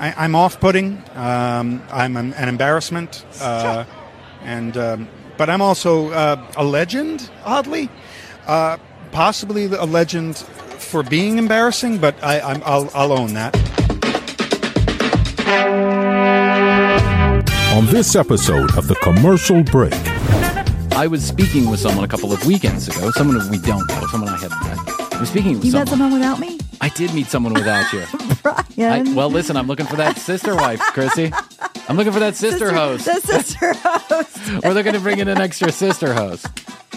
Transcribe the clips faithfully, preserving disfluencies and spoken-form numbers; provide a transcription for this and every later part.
I, I'm off-putting. Um, I'm an, an embarrassment, uh, and um, but I'm also uh, a legend. Oddly, uh, possibly a legend for being embarrassing, but I, I'm, I'll, I'll own that. On this episode of The Commercial Break, I was speaking with someone a couple of weekends ago. Someone we don't know. Someone I hadn't met. I was speaking with you someone. met someone without me? I did meet someone without you. Brian. I, well, listen, I'm looking for that sister wife, Chrissy. I'm looking for that sister, sister host. The sister host. Or they're going to bring in an extra sister host.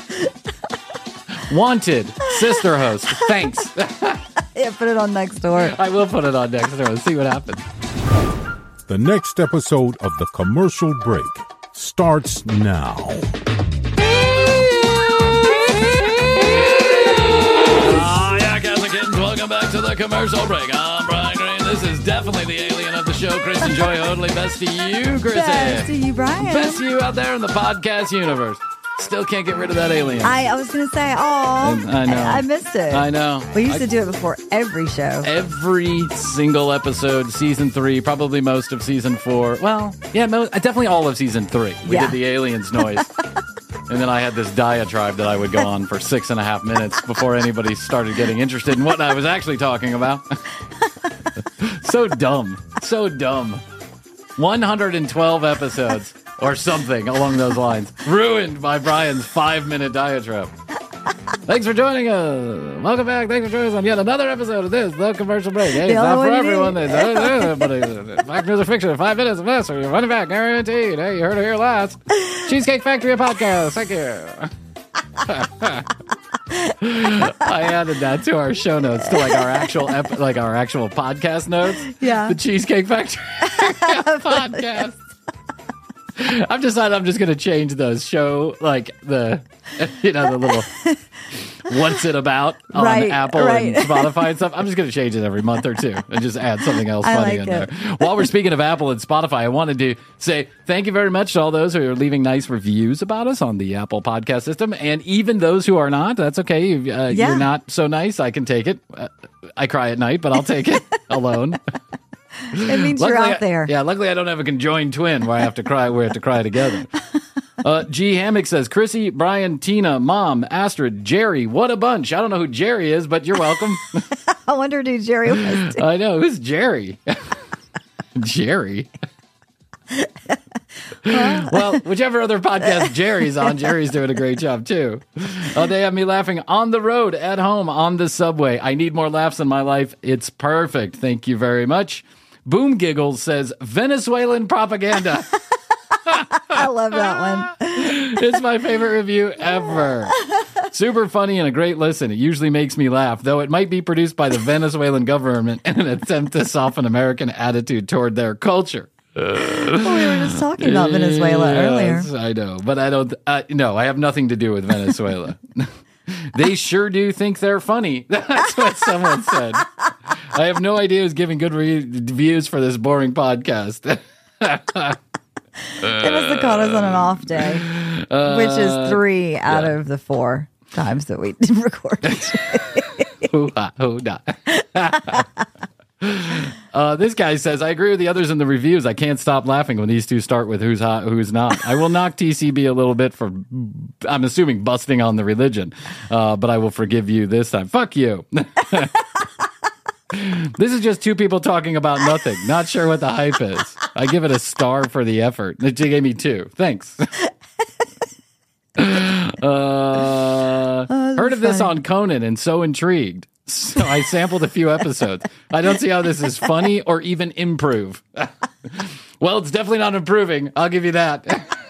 Wanted sister host. Thanks. Yeah, put it on next door. I will put it on next door and see what happens. the next episode of The Commercial Break starts now. Ah, yeah, cats and kittens, welcome back to The Commercial Break. I'm Brian Green. This is definitely the alien of the show, Kristen Joy Hoadley. Best to you, Chrissy. Best to you, Brian. Best to you out there in the podcast universe. Still can't get rid of that alien. I, I was going to say, oh, I know. I, I missed it. I know. We used I, to do it before every show. Every single episode, season three, probably most of season four. Well, yeah, mo- definitely all of season three. We Yeah. did the aliens noise. And then I had this diatribe that I would go on for six and a half minutes before anybody started getting interested in what I was actually talking about. So dumb. So dumb. one hundred twelve episodes. Or something along those lines. Ruined by Brian's five-minute diatribe. Thanks for joining us. Welcome back. Thanks for joining us on yet another episode of this, The Commercial Break. Hey, it's not for everyone. It's, uh, uh, but uh, fact, news, or fiction. Five minutes of this, or you're running back, guaranteed. Hey, you heard it here last. Cheesecake Factory, a podcast. Thank you. I added that to our show notes, to like our actual, ep- like our actual podcast notes. Yeah. The Cheesecake Factory podcast. I've decided I'm just going to change those show, like the, you know, the little what's it about on right, Apple right. and Spotify and stuff. I'm just going to change it every month or two and just add something else I funny like in it. there. While we're speaking of Apple and Spotify, I wanted to say thank you very much to all those who are leaving nice reviews about us on the Apple podcast system. And even those who are not, that's okay. Uh, Yeah. You're not so nice. I can take it. Uh, I cry at night, but I'll take it alone. It means Luckily, you're out there. I, yeah, luckily I don't have a conjoined twin where I have to cry. We have to cry together. Uh, G Hammock says, Chrissy, Brian, Tina, Mom, Astrid, Jerry. What a bunch! I don't know who Jerry is, but you're welcome. I wondered who Jerry was. Too. I know who's Jerry. Jerry. Well, whichever other podcast Jerry's on, Jerry's doing a great job too. Uh, they have me laughing on the road, at home, on the subway. I need more laughs in my life. It's perfect. Thank you very much. Boom Giggles says, Venezuelan propaganda. I love that one. It's my favorite review ever. Super funny and a great listen. It usually makes me laugh, though it might be produced by the Venezuelan government in an attempt to soften American attitude toward their culture. Well, we were just talking about Venezuela earlier. Yes, I know, but I don't. Uh, no, I have nothing to do with Venezuela. They sure do think they're funny. That's what someone said. I have no idea who's giving good re- reviews for this boring podcast. They must have caught us on an off day, which is three out yeah. of the four times that we recorded. Hoo-ha, hoo-da. Uh, this guy says, I agree with the others in the reviews. I can't stop laughing when these two start with who's hot, who's not. I will knock T C B a little bit for, I'm assuming, busting on the religion, uh, but I will forgive you this time. Fuck you. This is just two people talking about nothing. Not sure what the hype is. I give it a star for the effort. They gave me two. Thanks. uh, Oh, heard of this funny. on Conan and so intrigued. So I sampled a few episodes. I don't see how this is funny or even improve. Well, it's definitely not improving. I'll give you that.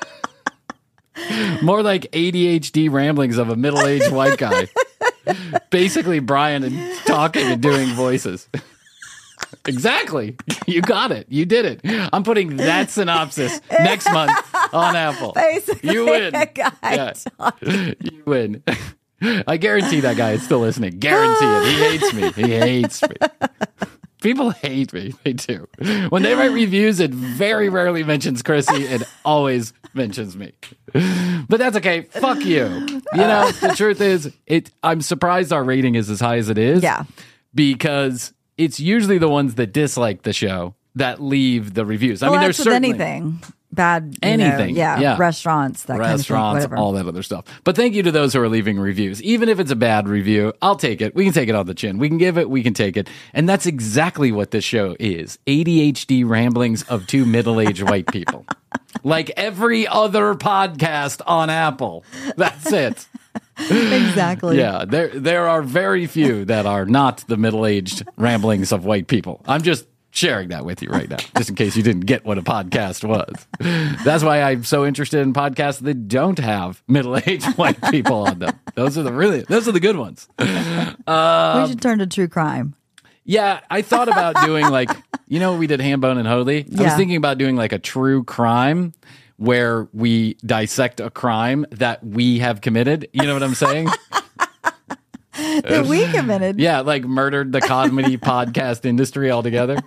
More like A D H D ramblings of a middle-aged white guy. Basically, Brian and talking and doing voices. Exactly. You got it. You did it. I'm putting that synopsis next month on Apple. Basically, You win. a guy Yeah. talking. You win. I guarantee that guy is still listening. Guarantee it. He hates me. He hates me. People hate me. They do. When they write reviews, it very rarely mentions Chrissy. It always mentions me. But that's okay. Fuck you. You know, the truth is, it. I'm surprised our rating is as high as it is. Yeah. Because it's usually the ones that dislike the show that leave the reviews. I well, mean, that's there's with certainly anything. Bad, you anything. know, yeah, yeah, restaurants, that restaurants, kind of thing, whatever. all that other stuff. But thank you to those who are leaving reviews. Even if it's a bad review, I'll take it. We can take it on the chin. We can give it. We can take it. And that's exactly what this show is: A D H D ramblings of two middle-aged white people, like every other podcast on Apple. That's it. Exactly. Yeah, there there are very few that are not the middle-aged ramblings of white people. I'm just sharing that with you right now, just in case you didn't get what a podcast was. That's why I'm so interested in podcasts that don't have middle-aged white people on them. Those are the really, those are the good ones. Um, we should turn to true crime. Yeah, I thought about doing like, you know, we did Hambone and Holy. I Yeah. was thinking about doing like a true crime where we dissect a crime that we have committed. You know what I'm saying? That we committed. Yeah, like murdered the comedy podcast industry altogether.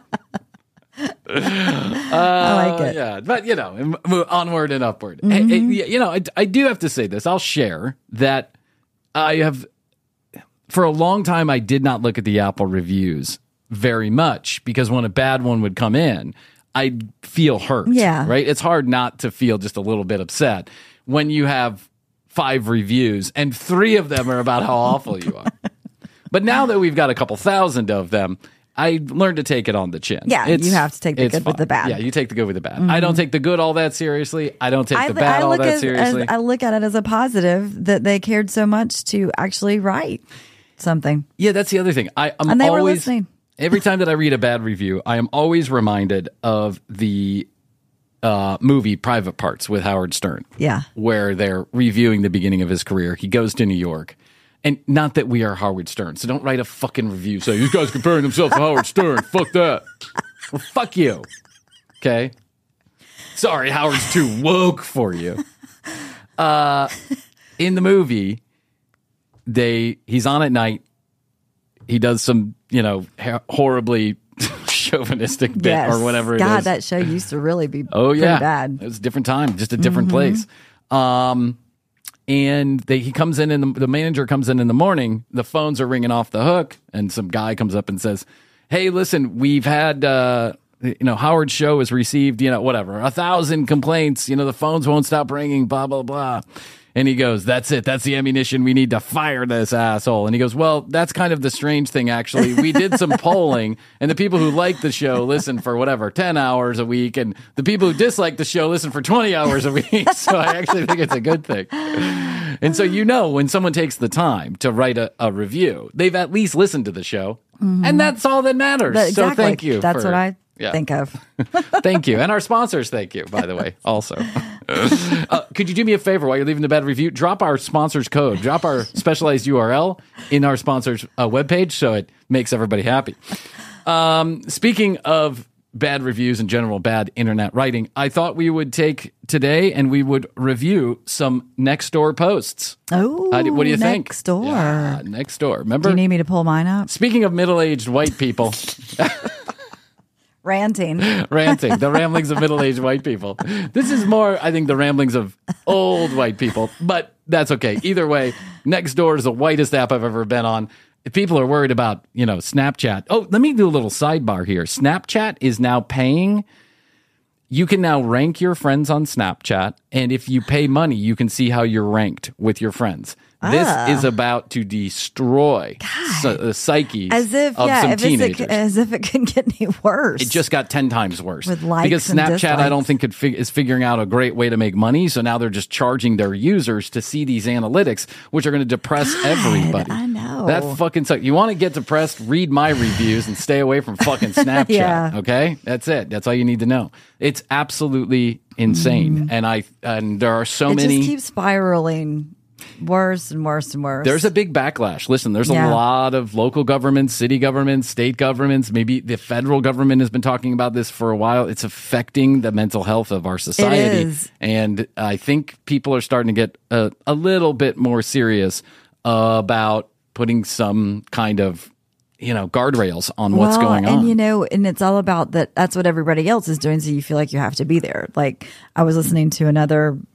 I like it. Yeah, but you know, move onward and upward. Mm-hmm. Hey, hey, you know, I, I do have to say this. I'll share that I have, for a long time, I did not look at the Apple reviews very much because when a bad one would come in, I'd feel hurt. Yeah. Right? It's hard not to feel just a little bit upset when you have five reviews and three of them are about how awful you are. But now that we've got a couple thousand of them, I learned to take it on the chin. Yeah, It's- you have to take the it's good with fine. the bad. Yeah, you take the good with the bad. I don't take the good all that seriously. I don't take I, the bad I all look that as, as seriously. I look at it as a positive that they cared so much to actually write something. Yeah, that's the other thing. I, I'm And they were always listening. every time that I read a bad review, I am always reminded of the uh, movie Private Parts with Howard Stern. Yeah. Where they're reviewing the beginning of his career. He goes to New York. And not that we are Howard Stern, so don't write a fucking review saying, these guys comparing themselves to Howard Stern. Fuck that. Well, fuck you. Okay? Sorry, Howard's too woke for you. Uh, in the movie, they he's on at night. He does some, you know, horribly chauvinistic bit Yes. or whatever it God, is. that show used to really be Oh pretty yeah, bad. it was a different time, just a different place. Um, and they, he comes in, and the, the manager comes in in the morning. The phones are ringing off the hook, and some guy comes up and says, "Hey, listen, we've had, uh, you know, Howard's show has received, you know, whatever, a thousand complaints. You know, the phones won't stop ringing. Blah blah blah." And he goes, "That's it. That's the ammunition. We need to fire this asshole." And he goes, "Well, that's kind of the strange thing, actually. We did some polling, and the people who like the show listen for whatever, ten hours a week, and the people who dislike the show listen for twenty hours a week. So I actually think it's a good thing." And so, you know, when someone takes the time to write a, a review, they've at least listened to the show, and that's all that matters. That- So exactly. thank you. That's for- what I yeah. think of. Thank you. And our sponsors, thank you, by the way, also. uh, could you do me a favor while you're leaving the bad review? Drop our sponsor's code, drop our specialized U R L in our sponsor's uh, webpage so it makes everybody happy. Um, speaking of bad reviews and general bad internet writing, I thought we would take today and we would review some Nextdoor posts. Oh, How do- what do you think? Next door. Yeah, Nextdoor. Remember? Do you need me to pull mine up? Speaking of middle-aged white people... Ranting. ranting, the ramblings of middle-aged white people. This is more, I think, the ramblings of old white people, but that's okay. Either way, Nextdoor is the whitest app I've ever been on. If people are worried about, you know, Snapchat. Oh, let me do a little sidebar here. Snapchat is now paying. You can now rank your friends on Snapchat, and if you pay money, you can see how you're ranked with your friends. This Ah. is about to destroy so, the psyches As if, of yeah, some if teenagers. it's a, as if it couldn't get any worse. It just got ten times worse. With likes because and Snapchat, I don't dislikes. think, could fig- is figuring out a great way to make money. So now they're just charging their users to see these analytics, which are going to depress everybody. I know. That fucking sucks. You want to get depressed? Read my reviews and stay away from fucking Snapchat. Yeah. Okay, that's it. That's all you need to know. It's absolutely insane, and I and there are so Mm-hmm. it many. just keeps spiraling worse and worse and worse. There's a big backlash. Listen, there's a Yeah. lot of local governments, city governments, state governments, maybe the federal government has been talking about this for a while. It's affecting the mental health of our society. is. And I think people are starting to get a, a little bit more serious uh, about putting some kind of, you know, guardrails on what's Well, going on. And you know, and it's all about that. That's what everybody else is doing. So you feel like you have to be there. Like I was listening to another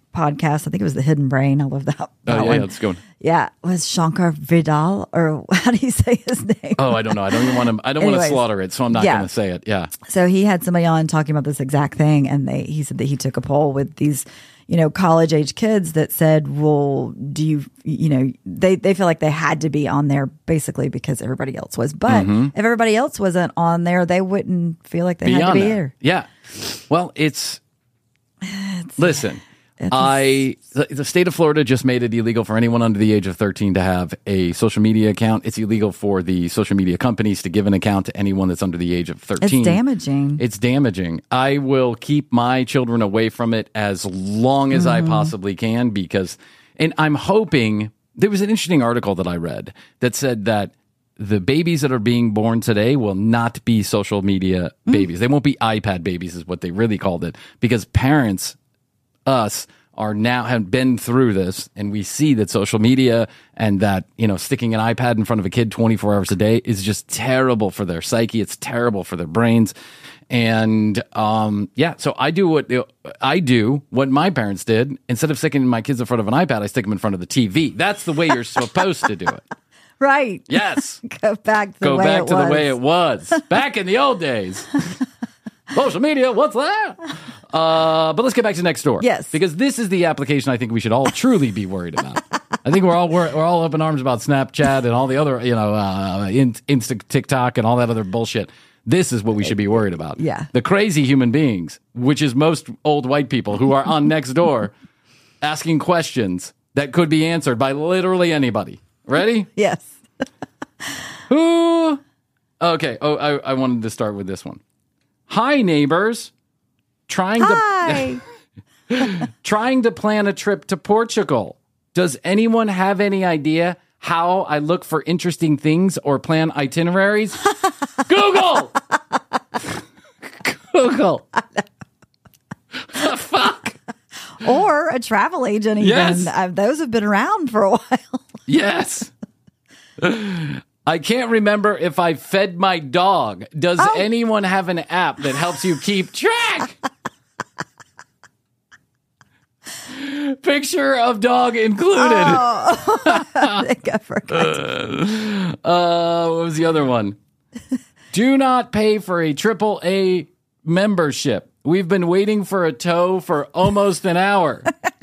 podcast. I think it was The Hidden Brain. I love that. that Oh, yeah, one. yeah, let's go. Yeah, was Shankar Vidal, or how do you say his name? Oh, I don't know. I don't even want to. I don't want to Anyways, slaughter it, so I'm not yeah. going to say it. Yeah. So he had somebody on talking about this exact thing, and they he said that he took a poll with these, you know, college age kids that said, "Well, do you, you know, they they feel like they had to be on there basically because everybody else was, but Mm-hmm. if everybody else wasn't on there, they wouldn't feel like they Be had to on be there. here." Yeah. Well, it's. Listen, I the, the state of Florida just made it illegal for anyone under the age of thirteen to have a social media account. It's illegal for the social media companies to give an account to anyone that's under the age of thirteen. It's damaging. It's damaging. I will keep my children away from it as long as Mm-hmm. I possibly can because, and I'm hoping, there was an interesting article that I read that said that the babies that are being born today will not be social media Mm. babies. They won't be iPad babies is what they really called it because parents, us, are now have been through this and we see that social media and that, you know, sticking an iPad in front of a kid twenty-four hours a day is just terrible for their psyche. It's terrible for their brains. And, um, yeah, so I do what I do, what my parents did. Instead of sticking my kids in front of an iPad, I stick them in front of the T V. That's the way you're supposed to do it. Right. Yes. Go back to the Go way back it to was. the way it was back in the old days. Social media, what's that? Uh, but let's get back to Nextdoor. Yes. Because this is the application I think we should all truly be worried about. I think we're all we're, we're all up in arms about Snapchat and all the other, you know, uh, in, Insta, TikTok and all that other bullshit. This is what we should be worried about. Yeah. The crazy human beings, which is most old white people who are on Nextdoor asking questions that could be answered by literally anybody. Ready? Yes. Who? Okay. Oh, I, I wanted to start with this one. Hi, neighbors. Trying Hi. to trying to plan a trip to Portugal. Does anyone have any idea how I look for interesting things or plan itineraries? Google. Google. The fuck. Or a travel agent, even. Yes. Uh, those have been around for a while. Yes. I can't remember if I fed my dog. Does Oh. anyone have an app that helps you keep track? Picture of dog included. Oh. I think I forgot. Uh, what was the other one? Do not pay for a triple A membership. We've been waiting for a tow for almost an hour.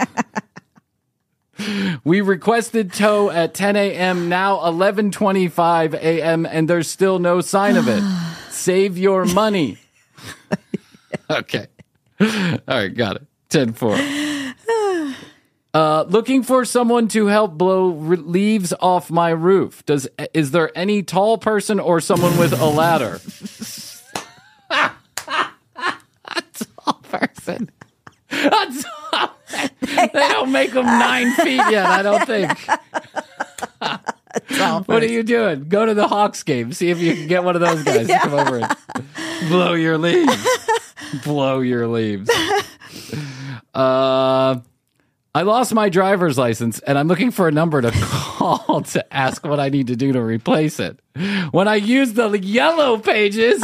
We requested tow at ten a.m., now eleven twenty-five a.m., and there's still no sign of it. Save your money. Okay. All right, got it. ten four. Uh, looking for someone to help blow re- leaves off my roof. Does is there any tall person or someone with a ladder? A tall person. A tall. They don't make them nine feet yet. I don't think. What are you doing? Go to the Hawks game. See if you can get one of those guys Yeah. to come over and blow your leaves. Blow your leaves. Uh. I lost my driver's license, and I'm looking for a number to call to ask what I need to do to replace it. When I use the yellow pages,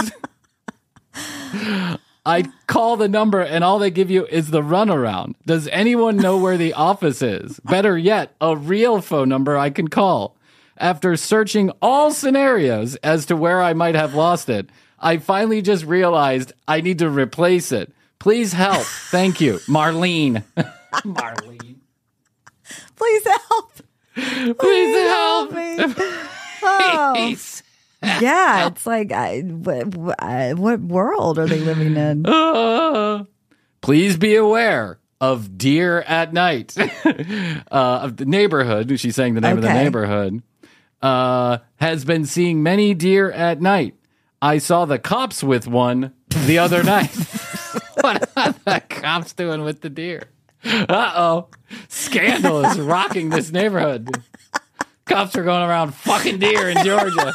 I call the number, and all they give you is the runaround. Does anyone know where the office is? Better yet, a real phone number I can call. After searching all scenarios as to where I might have lost it, I finally just realized I need to replace it. Please help. Thank you. Marlene. Marlene. Please help. Please help. me. Oh. Please. Yeah, it's like, I, what, what, what world are they living in? Uh, please be aware of deer at night. uh, of the neighborhood, she's saying the name of the Okay. neighborhood, uh, has been seeing many deer at night. I saw the cops with one the other night. What are the cops doing with the deer? Uh-oh. Scandal is rocking this neighborhood. Cops are going around fucking deer in Georgia.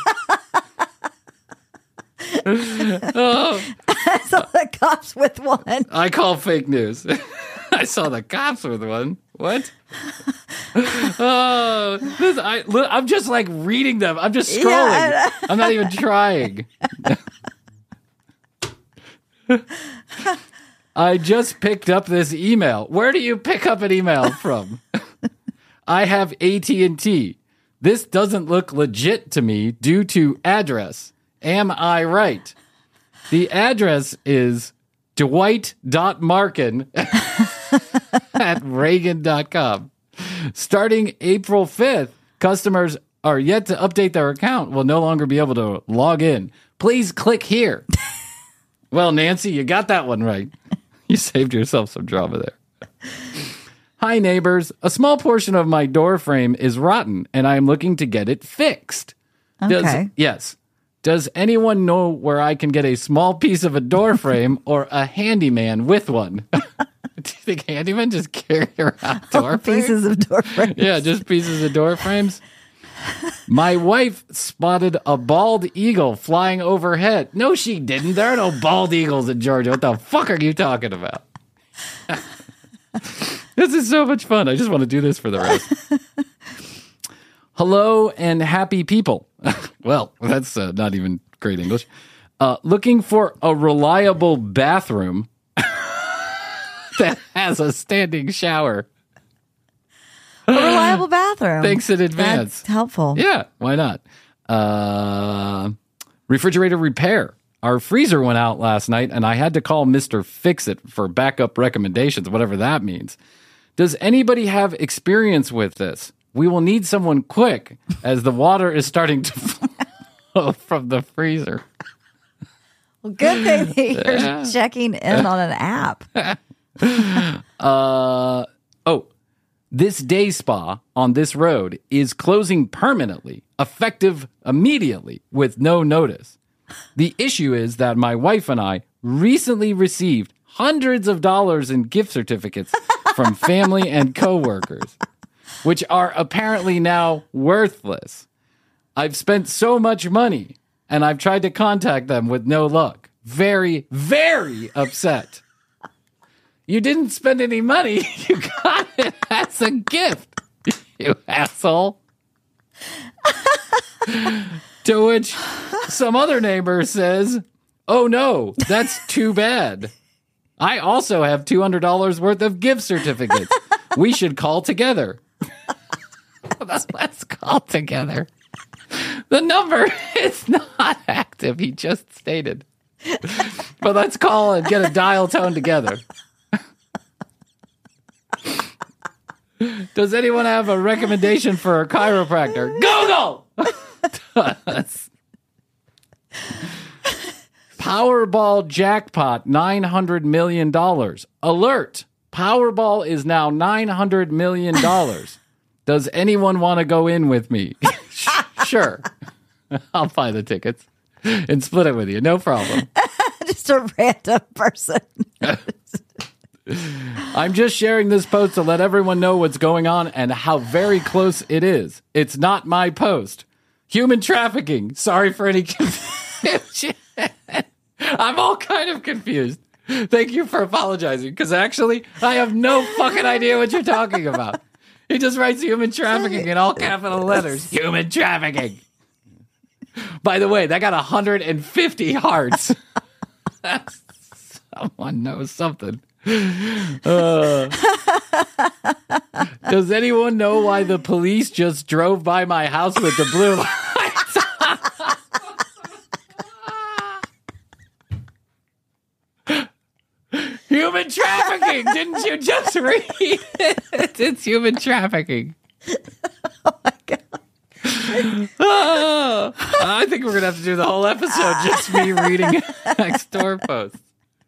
Oh, I saw the cops with one. I call fake news. I saw the cops with one. What? Oh, this, I, look, I'm just like reading them. I'm just scrolling. Yeah. I'm not even trying. I just picked up this email. Where do you pick up an email from? I have A T and T. This doesn't look legit to me due to address. Am I right? The address is dwight.markin at reagan dot com. Starting April fifth, customers are yet to update their account will no longer be able to log in. Please click here. Well, Nancy, you got that one right. You saved yourself some drama there. Hi, neighbors. A small portion of my door frame is rotten, and I am looking to get it fixed. Does, Okay. Yes. Does anyone know where I can get a small piece of a door frame or a handyman with one? Do you think handyman just carry around door frames? Pieces of door frames. Yeah, just pieces of door frames. My wife spotted a bald eagle flying overhead. No, she didn't. There are no bald eagles in Georgia. What the fuck are you talking about? This is so much fun. I just want to do this for the rest. Hello and happy people. Well, that's uh, not even great English. Uh, looking for a reliable bathroom that has a standing shower. A reliable bathroom. Thanks in advance. That's helpful. Yeah, why not? Uh, refrigerator repair. Our freezer went out last night, and I had to call Mister Fix-It for backup recommendations, whatever that means. Does anybody have experience with this? We will need someone quick, as the water is starting to flow from the freezer. Well, good thing that you're Yeah. checking in on an app. Uh, oh, this day spa on this road is closing permanently, effective immediately, with no notice. The issue is that my wife and I recently received hundreds of dollars in gift certificates from family and coworkers, which are apparently now worthless. I've spent so much money, and I've tried to contact them with no luck. Very, very upset. You didn't spend any money. You got it as a gift, you asshole. To which some other neighbor says, oh no, that's too bad. I also have two hundred dollars worth of gift certificates. We should call together. Let's call together. The number is not active, he just stated. But let's call and get a dial tone together. Does anyone have a recommendation for a chiropractor? Google! Powerball jackpot, nine hundred million dollars. Alert! Powerball is now nine hundred million dollars. Does anyone want to go in with me? Sure. I'll buy the tickets and split it with you. No problem. Just a random person. I'm just sharing this post to let everyone know what's going on and how very close it is. It's not my post. Human trafficking. Sorry for any confusion. I'm all kind of confused. Thank you for apologizing, because actually, I have no fucking idea what you're talking about. He just writes human trafficking in all capital letters. Human trafficking. By the way, that got one hundred fifty hearts. Someone knows something. Uh, does anyone know why the police just drove by my house with the blue lights? Human trafficking! Didn't you just read it? It's human trafficking. Oh my God. Oh, I think we're going to have to do the whole episode just me reading next door posts.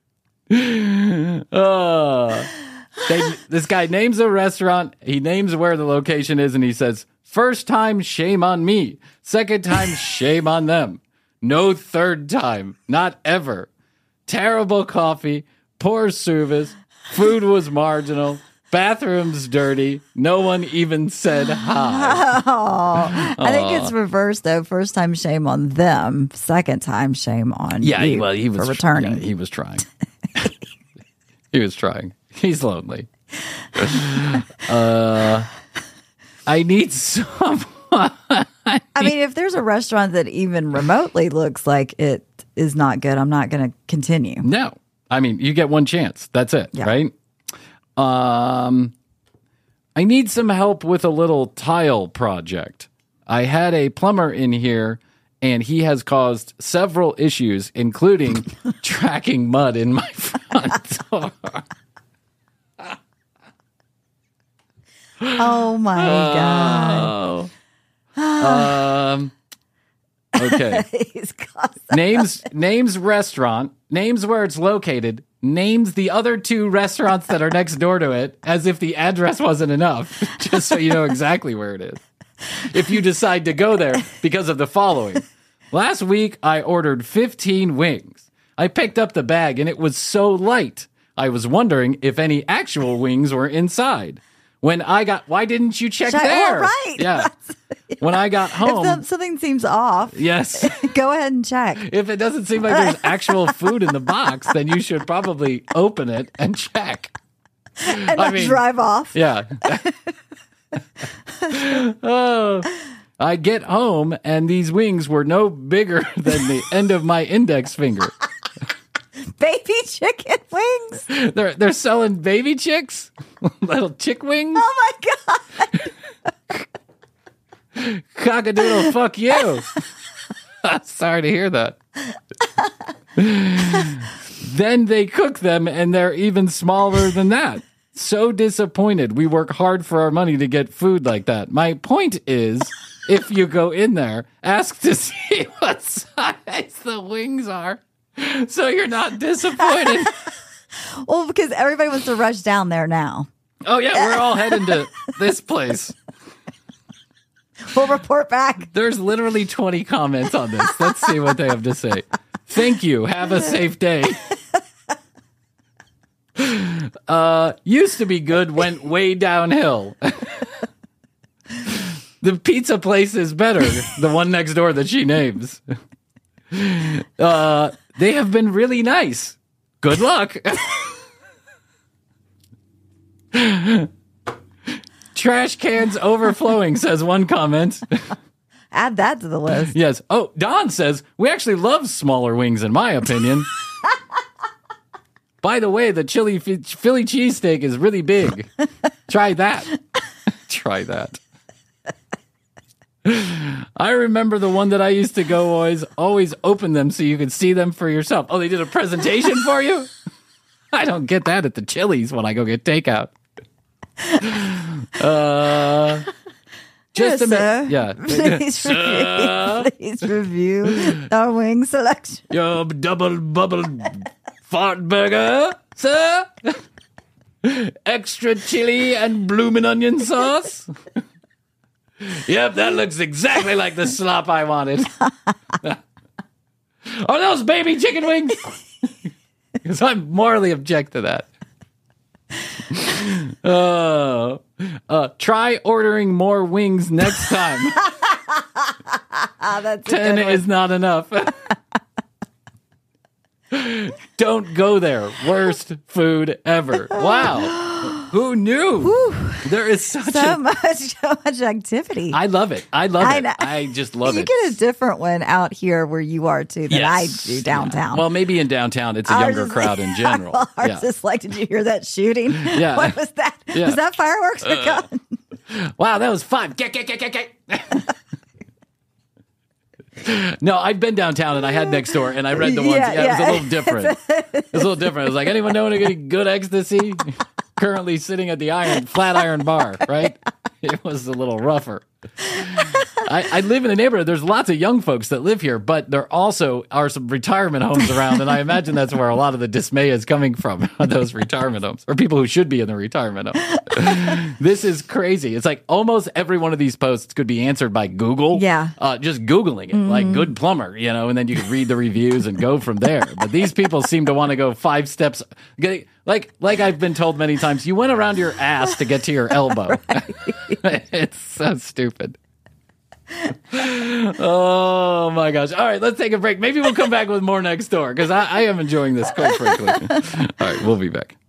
Oh. They, this guy names a restaurant, he names where the location is, and he says, first time, shame on me. Second time, shame on them. No third time. Not ever. Terrible coffee. Poor service. Food was marginal. Bathrooms dirty. No one even said hi. Oh, I think it's reversed though. First time, shame on them. Second time, shame on Yeah, you well, he was for returning. Yeah, he was trying. He was trying. He's lonely. Uh, I need someone. I mean, if there's a restaurant that even remotely looks like it is not good, I'm not going to continue. No. I mean, you get one chance. That's it, Yeah. right? Um, I need some help with a little tile project. I had a plumber in here, and he has caused several issues, including tracking mud in my front door. Oh my god. Oh. um. Okay. He's caused- names names restaurant, names where it's located, names the other two restaurants that are next door to it, as if the address wasn't enough, just so you know exactly where it is. If you decide to go there because of the following. Last week, I ordered fifteen wings. I picked up the bag and it was so light. I was wondering if any actual wings were inside. When I got, why didn't you check Check- there? oh, right. Yeah. When I got home. If some- something seems off, Yes. go ahead and check. If it doesn't seem like there's actual food in the box, then you should probably open it and check. And I not mean- drive off. Yeah. Oh, I get home and these wings were no bigger than the end of my index finger. Baby chicken wings. They're they're selling baby chicks, little chick wings. Oh my god. Cockadoodle, fuck you. Sorry to hear that. Then they cook them and they're even smaller than that. So disappointed. We work hard for our money to get food like that. My point is, if you go in there, ask to see what size the wings are, so you're not disappointed. Well, because everybody wants to rush down there now. Oh yeah, we're all heading to this place. We'll report back. There's literally twenty comments on this. Let's see what they have to say. Thank you. Have a safe day. Uh, used to be good, went way downhill. The pizza place is better. The one next door that she names. Uh, they have been really nice. Good luck. Trash cans overflowing, says one comment. Add that to the list. Yes. Oh, Don says, we actually love smaller wings, in my opinion. By the way, the chili Philly cheesesteak is really big. Try that. Try that. I remember the one that I used to go always, always open them so you could see them for yourself. Oh, they did a presentation for you? I don't get that at the Chili's when I go get takeout. Uh, just Yes, a minute. sir. Yeah. Please review, please review our wing selection. Your double bubble fart burger, sir? Extra chili and bloomin' onion sauce? Yep, that looks exactly like the slop I wanted. Are those baby chicken wings? Because I'm morally object to that. Uh, uh, try ordering more wings next time. Ah, that's a Ten good one. is not enough. Don't go there. Worst food ever. Wow. Who knew? There is such so a... much, so much activity. I love it. I love I it. know. I just love you it. get a different one out here where you are too than Yes. I do downtown. Well, maybe in downtown it's a Ours younger is- crowd in general. Well, ours Yeah. is like, did you hear that shooting? Yeah. What was that? Yeah. Was that fireworks or gun? Wow, that was fun. Get, get, get, get, get. No, I've been downtown and I had next door and I read the ones. Yeah, Yeah, it was a yeah. little different. It was a little different. It was like, anyone know any good- good ecstasy? Currently sitting at the iron flat iron bar, right? It was a little rougher. I, I live in a neighborhood. There's lots of young folks that live here, but there also are some retirement homes around, and I imagine that's where a lot of the dismay is coming from, those retirement homes, or people who should be in the retirement home. This is crazy. It's like almost every one of these posts could be answered by Google. Yeah. Uh, just Googling it, like good plumber, you know, and then you could read the reviews and go from there. But these people seem to want to go five steps. Like, like I've been told many times, you went around your ass to get to your elbow. It's so stupid. Oh my gosh. All right, let's take a break. Maybe we'll come back with more next door because I, I am enjoying this, quite frankly. All right, we'll be back.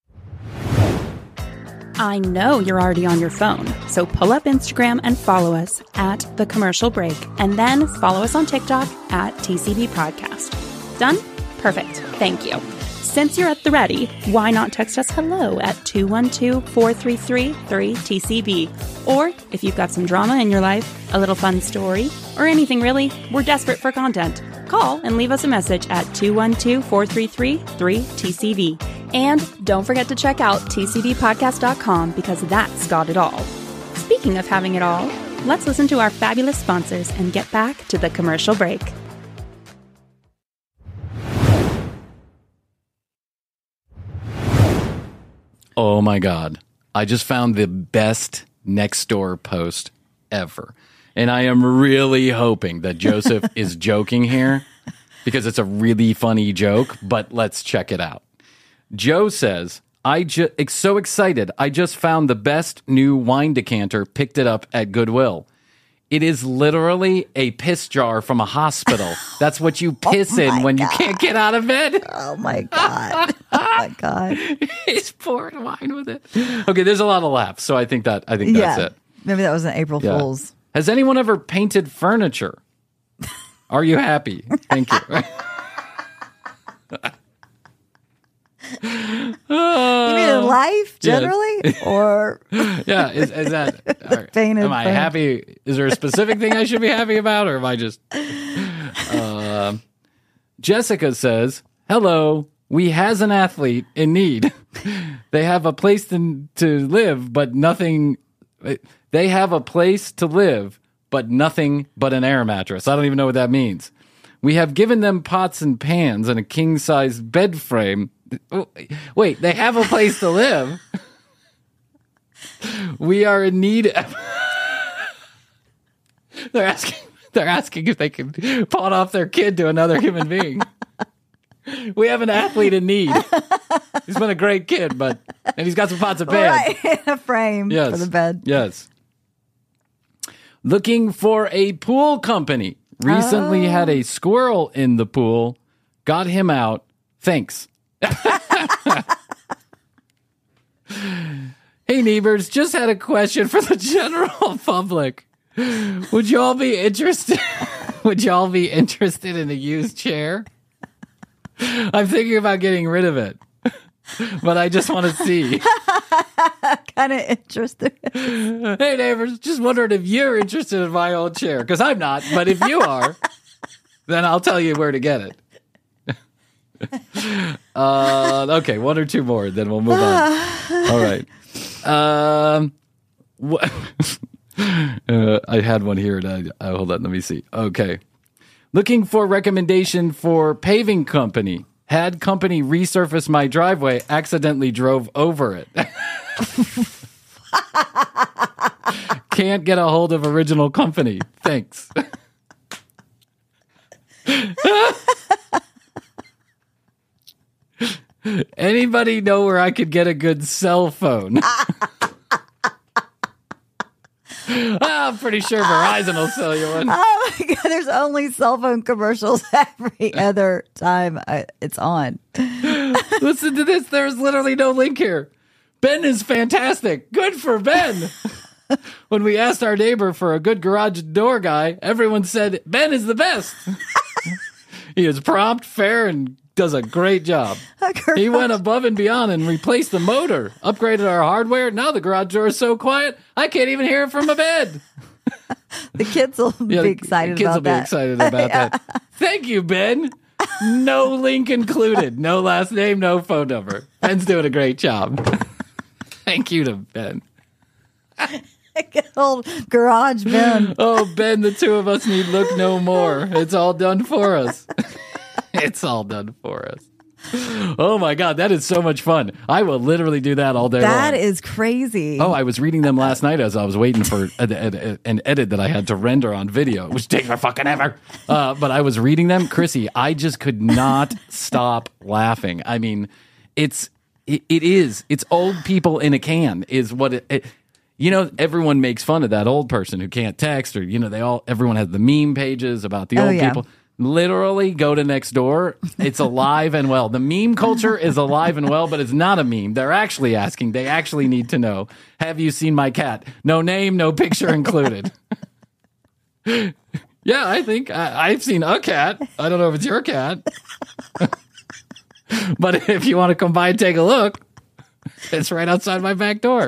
I know you're already on your phone, so pull up Instagram and follow us at The Commercial Break, and then follow us on TikTok at T C B Podcast. Done? Perfect. Thank you. Since you're at the ready, why not text us hello at two one two, four three three, three T C B? Or if you've got some drama in your life, a little fun story, or anything really, we're desperate for content. Call and leave us a message at two one two, four three three, three T C B. And don't forget to check out T C B podcast dot com because that's got it all. Speaking of having it all, let's listen to our fabulous sponsors and get back to the commercial break. Oh my God. I just found the best Nextdoor post ever. And I am really hoping that Joseph is joking here because it's a really funny joke, but let's check it out. Joe says, I ju- so excited. I just found the best new wine decanter, picked it up at Goodwill. It is literally a piss jar from a hospital. That's what you piss oh in when God. you can't get out of bed. Oh my God. Oh my God. He's pouring wine with it. Okay, there's a lot of laughs, so I think that I think that's yeah. it. Maybe that was an April Yeah. Fool's. Has anyone ever painted furniture? Are you happy? Thank you. You mean in life generally, or Yeah, is, is that? are- painted am I furniture. happy? Is there a specific thing I should be happy about, or am I just? Uh, Jessica says, "Hello, we has an athlete in need. They have a place to to live, but nothing. They have a place to live, but nothing but an air mattress. I don't even know what that means. We have given them pots and pans and a king size bed frame." Wait, they have a place to live. We are in need. they're asking. They're asking if they can pawn off their kid to another human being. We have an athlete in need. He's been a great kid, but and he's got some pots and pans. right, a frame Yes. for the bed. Yes. Looking for a pool company. Recently had a squirrel in the pool. Got him out. Thanks. Hey, neighbors, just had a question for the general public. Would y'all be interested? Would y'all be interested in a used chair? I'm thinking about getting rid of it, but I just want to see. Kind of interested. Hey, neighbors, just wondering if you're interested in my old chair, because I'm not. But if you are, then I'll tell you where to get it. uh, okay, one or two more, then we'll move on. All right. Um, wh- uh, I had one here. And I, uh, hold on, let me see. Okay. Looking for recommendation for paving company. Had company resurface my driveway, accidentally drove over it. Can't get a hold of original company. Thanks. Anybody know where I could get a good cell phone? I'm pretty sure Verizon will sell you one. Oh my God, there's only cell phone commercials every other time I, it's on. Listen to this. There's literally no link here. Ben is fantastic. Good for Ben. When we asked our neighbor for a good garage door guy, everyone said Ben is the best. He is prompt, fair, and does a great job. He went above and beyond and replaced the motor, upgraded our hardware. Now the garage door is so quiet, I can't even hear it from my bed. The kids will Yeah, be the excited kids about will be that. excited about that. Thank you, Ben. No link included. No last name, no phone number. Ben's doing a great job. Thank you to Ben. Good old garage Ben. Oh, Ben, the two of us need look no more. It's all done for us. It's all done for us. Oh my God, that is so much fun. I will literally do that all day That long. is crazy. Oh, I was reading them last night as I was waiting for a, a, a, an edit that I had to render on video, which takes for fucking ever. Uh, but I was reading them. Chrissy, I just could not stop laughing. I mean, it's it, it is. It's old people in a can is what it, it you know, everyone makes fun of that old person who can't text or, you know, they all, everyone has the meme pages about the Oh, old yeah. people. Literally go to Nextdoor. It's alive and well. The meme culture is alive and well, but it's not a meme. They're actually asking. They actually need to know. Have you seen my cat? No name, no picture included. Yeah, I think I, I've seen a cat. I don't know if it's your cat. But if you want to come by and take a look, it's right outside my back door.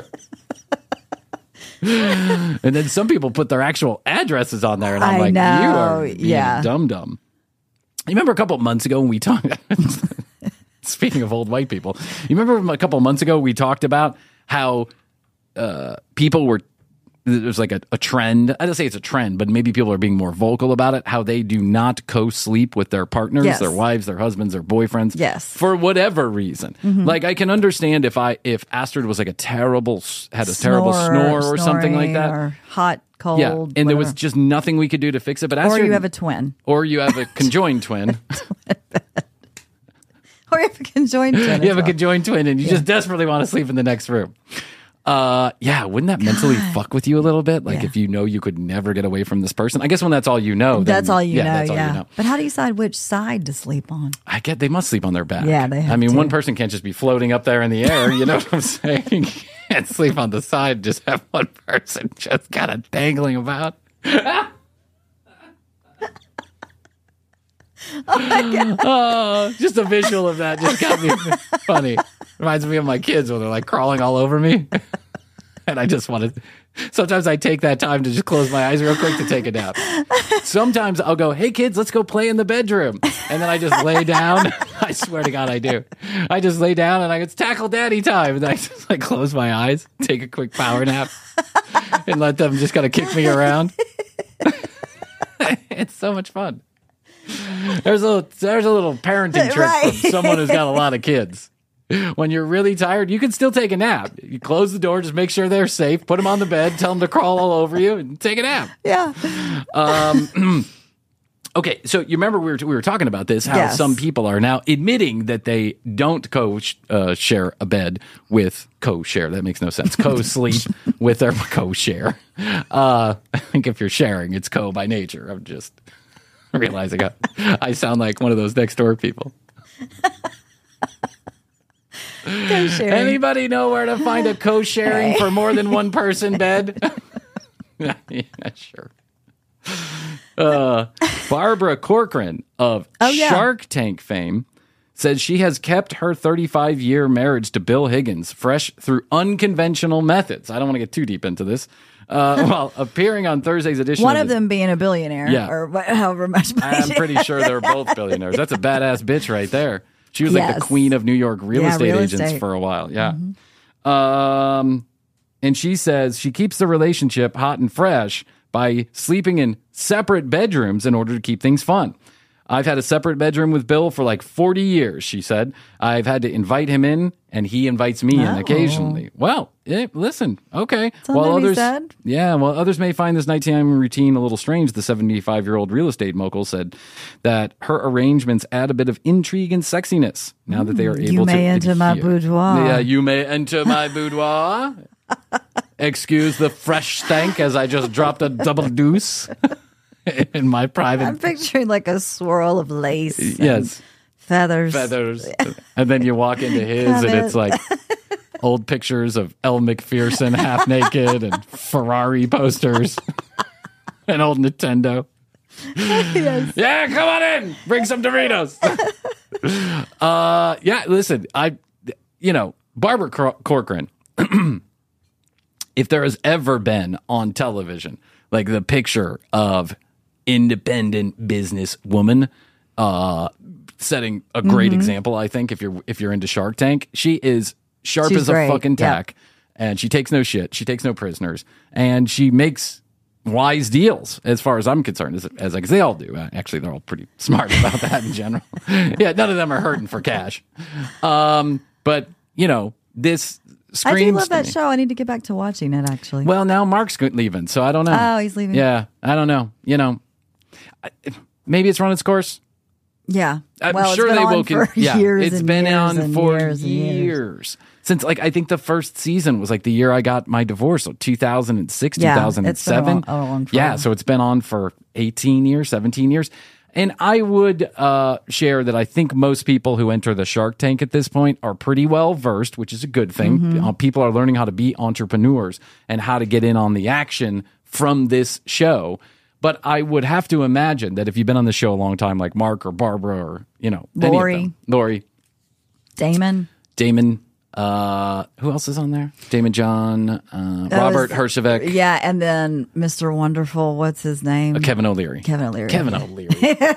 And then some people put their actual addresses on there, and I'm I like, know. you are being Yeah. dumb dumb. You remember a couple of months ago when we talked? Speaking of old white people, you remember a couple of months ago we talked about how uh, people were. There's like a, a trend. I don't say it's a trend, but maybe people are being more vocal about it. How they do not co-sleep with their partners, Yes. their wives, their husbands, their boyfriends. Yes. For whatever reason. Mm-hmm. Like I can understand if I if Astrid was like a terrible had a terrible snore or something like snoring, that. or hot, cold. Yeah, and there was whatever. just nothing we could do to fix it. But or Astrid, you have a twin, or you have a conjoined twin. or you have a conjoined twin. You as have a well. conjoined twin, and you just desperately want to sleep in the next room. Uh, yeah, wouldn't that mentally fuck with you a little bit? Like Yeah. if you know you could never get away from this person. I guess when that's all you know, then, That's all you yeah, know. That's all yeah. you know. But how do you decide which side to sleep on? I get they must sleep on their back. Yeah, they have I mean, to. one person can't just be floating up there in the air. You know what I'm saying? You can't sleep on the side. Just have one person just kind of dangling about. Oh my god! Oh, just a visual of that just got me funny. Reminds me of my kids when they're like crawling all over me. And I just want to, sometimes I take that time to just close my eyes real quick to take a nap. Sometimes I'll go, hey kids, let's go play in the bedroom. And then I just lay down. I swear to God, I do. I just lay down and I go, it's tackle daddy time. And then I just like close my eyes, take a quick power nap and let them just kind of kick me around. It's so much fun. There's a little, there's a little parenting trick Right. from someone who's got a lot of kids. When you're really tired, you can still take a nap. You close the door, just make sure they're safe, put them on the bed, tell them to crawl all over you, and take a nap. Yeah. Um, okay, so you remember we were we were talking about this, how Yes. some people are now admitting that they don't co uh, share a bed with co-share. That makes no sense. Co-sleep with their co-share. Uh, I think if you're sharing, it's co by nature. I'm just realizing I, I sound like one of those next door people. Co-sharing. Anybody know where to find a co-sharing for more than one person bed? Yeah, sure. Uh, Barbara Corcoran of Oh, yeah. Shark Tank fame says she has kept her thirty-five year marriage to Bill Higgins fresh through unconventional methods. I don't want to get too deep into this. Uh, well, appearing on Thursday's edition One of of the- them being a billionaire, Yeah. or what, however much money. I'm pretty sure they're both billionaires. That's a badass bitch right there. She was like Yes. the queen of New York real Yeah, estate real agents estate. for a while. Yeah. Um, and she says she keeps the relationship hot and fresh by sleeping in separate bedrooms in order to keep things fun. I've had a separate bedroom with Bill for like forty years, she said. I've had to invite him in, and he invites me in Oh. occasionally. Well, eh, listen, okay. Something while to be others, said. yeah, while others may find this nighttime routine a little strange, the seventy-five-year-old real estate mogul said that her arrangements add a bit of intrigue and sexiness now that they are able You to. may enter my adhere. boudoir. Yeah, you may enter my boudoir. Excuse the fresh stank as I just dropped a double deuce in my private. I'm picturing like a swirl of lace. and Yes. feathers. Feathers. And then you walk into his Love and it. it's like old pictures of Elle McPherson half naked and Ferrari posters and old Nintendo. Yes. Yeah, come on in. Bring some Doritos. uh, yeah, listen, I, you know, Barbara Cor- Corcoran, if there has ever been on television, like the picture of independent business woman, uh, setting a great Mm-hmm. example, I think, if you're if you're into Shark Tank, she is sharp She's as a great. fucking Yeah. tack, and she takes no shit. She takes no prisoners, and she makes wise deals, as far as I'm concerned, as, as like they all do. Uh, Actually, they're all pretty smart about that in general. Yeah, none of them are hurting for cash. Um, but you know, this I screams do love to that me. show. I need to get back to watching it, actually. Well, now Mark's go- leaving, so I don't know. Oh, he's leaving. Yeah, I don't know. You know, I, maybe it's run its course. yeah. I'm well, sure it's been they on will. Con- for yeah, years it's and been years on and for years and years. years. Since, like, I think the first season was like the year I got my divorce, so two thousand six, Yeah, two thousand seven. it's been on- on for a yeah, while. so it's been on for eighteen years, seventeen years. And I would uh, share that I think most people who enter the Shark Tank at this point are pretty well versed, which is a good thing. Mm-hmm. Uh, people are learning how to be entrepreneurs and how to get in on the action from this show. But I would have to imagine that if you've been on the show a long time, like Mark or Barbara or, you know, any of Lori. them, Lori, Damon. Damon. Uh, who else is on there? Damon John, uh, Robert was- Herjavec. Yeah, and then Mister Wonderful. What's his name? Uh, Kevin O'Leary. Kevin O'Leary. Kevin O'Leary.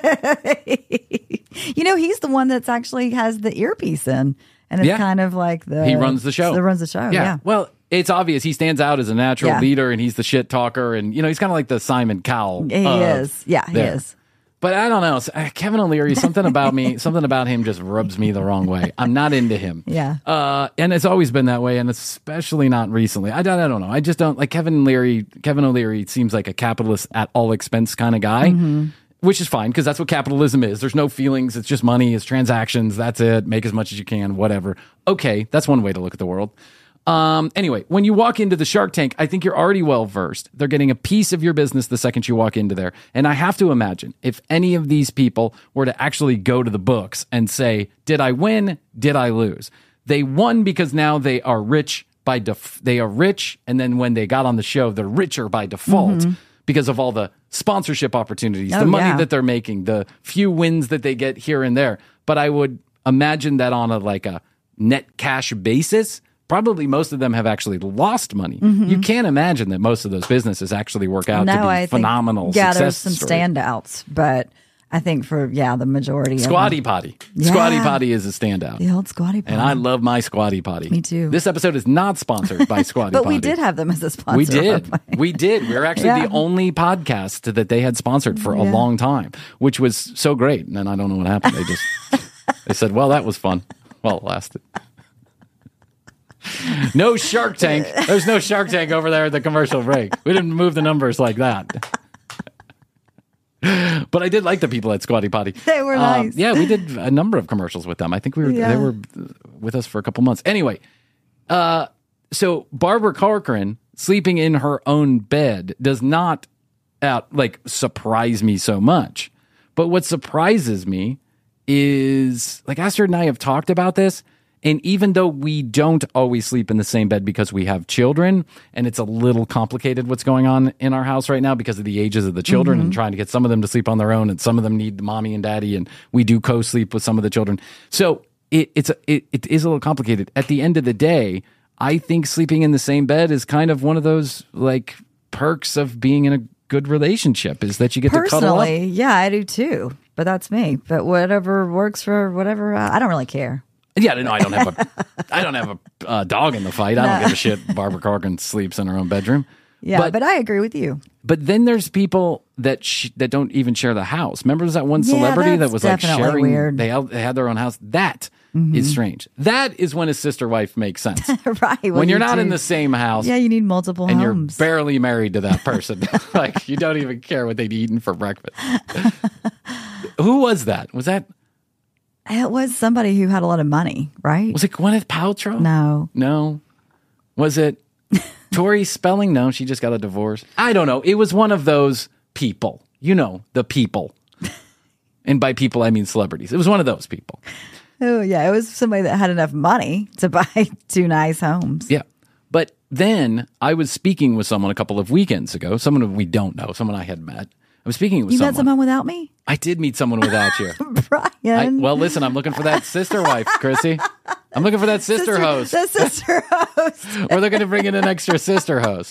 You know, he's the one that's actually has the earpiece in, and it's Yeah. kind of like the He runs the show. He runs the show. Yeah. Well, it's obvious he stands out as a natural Yeah. leader, and he's the shit talker, and you know he's kind of like the Simon Cowell. He of is. Yeah, he there. is. But I don't know. S- uh, Kevin O'Leary, something about me, something about him just rubs me the wrong way. I'm not into him. Yeah. Uh, and it's always been that way, and especially not recently. I don't, I don't know. I just don't like Kevin O'Leary. Kevin O'Leary seems like a capitalist at all expense kind of guy, Mm-hmm. which is fine because that's what capitalism is. There's no feelings. It's just money. It's transactions. That's it. Make as much as you can. Whatever. Okay, that's one way to look at the world. Um, anyway, when you walk into the Shark Tank, I think you're already well versed. They're getting a piece of your business the second you walk into there. And I have to imagine if any of these people were to actually go to the books and say, did I win? Did I lose? They won because now they are rich by def- they are rich. And then when they got on the show, they're richer by default because of all the sponsorship opportunities, Oh, the money yeah. that they're making, the few wins that they get here and there. But I would imagine that on a like a net cash basis, probably most of them have actually lost money. You can't imagine that most of those businesses actually work out to be No, I think, phenomenal yeah, success there's some stories. standouts, but I think for yeah, the majority Squatty of them, Potty. Yeah. Squatty Potty is a standout. the old Squatty Potty. And I love my Squatty Potty. Me too. This episode is not sponsored by Squatty but Potty. we did have them as a sponsor. We did. on my- We did. We were actually Yeah. the only podcast that they had sponsored for a Yeah. long time, which was so great. And then I don't know what happened. They just they said, "Well, that was fun." Well, it lasted. No Shark Tank. There's no Shark Tank over there at the commercial break. We didn't move the numbers like that. But I did like the people at Squatty Potty. They were Um, nice. yeah, we did a number of commercials with them. I think we were Yeah. they were with us for a couple months. Anyway, uh, so Barbara Corcoran sleeping in her own bed does not out like surprise me so much. But what surprises me is like Astrid and I have talked about this. And even though we don't always sleep in the same bed because we have children, and it's a little complicated what's going on in our house right now because of the ages of the children and trying to get some of them to sleep on their own, and some of them need mommy and daddy, and we do co-sleep with some of the children. So it, it's a, it, it is a little complicated. At the end of the day, I think sleeping in the same bed is kind of one of those like perks of being in a good relationship is that you get to cuddle up. Personally, yeah, I do too. But that's me. But whatever works for whatever, uh, I don't really care. Yeah, no, I don't have a, I don't have a uh, dog in the fight. I don't give a shit. Barbara Corcoran sleeps in her own bedroom. Yeah, but, but, I agree with you. but then there's people that sh- that don't even share the house. Remember, there's that one Yeah, celebrity that that's was like definitely sharing. weird. They had, they had their own house. That is strange. That is when a sister wife makes sense. Right. well, when you're you not do- in the same house. Yeah, you need multiple and homes. you're barely married to that person. Like you don't even care what they'd eaten for breakfast. Who was that? Was that It was somebody who had a lot of money, right? was it Gwyneth Paltrow? No. No. Was it Tori Spelling? No, she just got a divorce. I don't know. It was one of those people. You know, the people. And by people, I mean celebrities. It was one of those people. Oh, yeah. It was somebody that had enough money to buy two nice homes. Yeah. But then I was speaking with someone a couple of weekends ago, someone we don't know, someone I had met. I was speaking with You someone. met someone without me? I did meet someone without you. I, Brian. well, listen, I'm looking for that sister wife, Chrissy. I'm looking for that sister, host. The sister host. We're looking to bring in an extra sister host.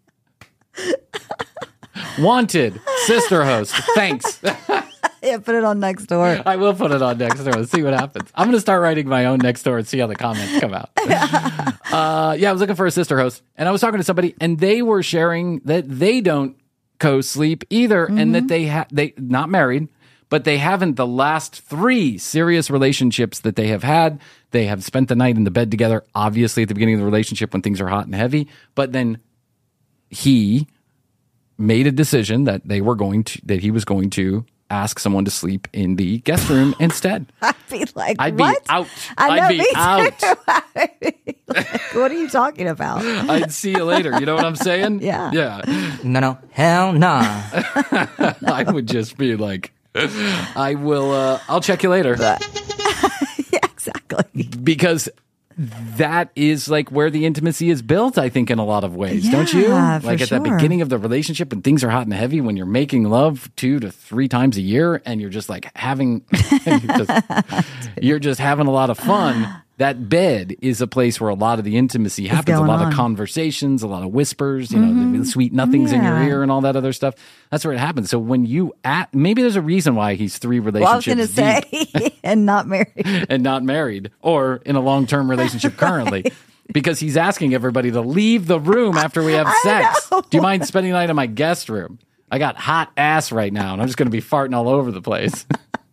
Wanted sister host. Thanks. Yeah, put it on next door. I will put it on next door and see what happens. I'm going to start writing my own next door and see how the comments come out. uh, yeah, I was looking for a sister host, and I was talking to somebody, and they were sharing that they don't co-sleep either, mm-hmm. and that they ha- they not married, but they haven't the last three serious relationships that they have had. They have spent the night in the bed together, obviously at the beginning of the relationship when things are hot and heavy, but then he made a decision that they were going to that he was going to ask someone to sleep in the guest room instead. I'd be like, I'd be what? out. I know, I'd be me too. out. I'd be like, what are you talking about? I'd see you later. You know what I'm saying? Yeah. Yeah. No, no, hell nah. I would just be like, I will, uh, I'll check you later. Yeah, exactly. Because that is like where the intimacy is built, I think, in a lot of ways, Yeah, don't you? for Like at the sure. beginning of the relationship when things are hot and heavy, when you're making love two to three times a year and you're just like having, you're, just, you're just having a lot of fun. That bed is a place where a lot of the intimacy happens, a going lot on. of conversations, a lot of whispers, you know, Mm-hmm. the sweet nothings in your Yeah. ear and all that other stuff. That's where it happens. So when you at, maybe there's a reason why he's three Well, I was relationships going to deep say, and not married. and not married or in a long-term relationship currently because he's asking everybody to leave the room after we have sex. know. Do you mind spending the night in my guest room? I got hot ass right now and I'm just going to be farting all over the place.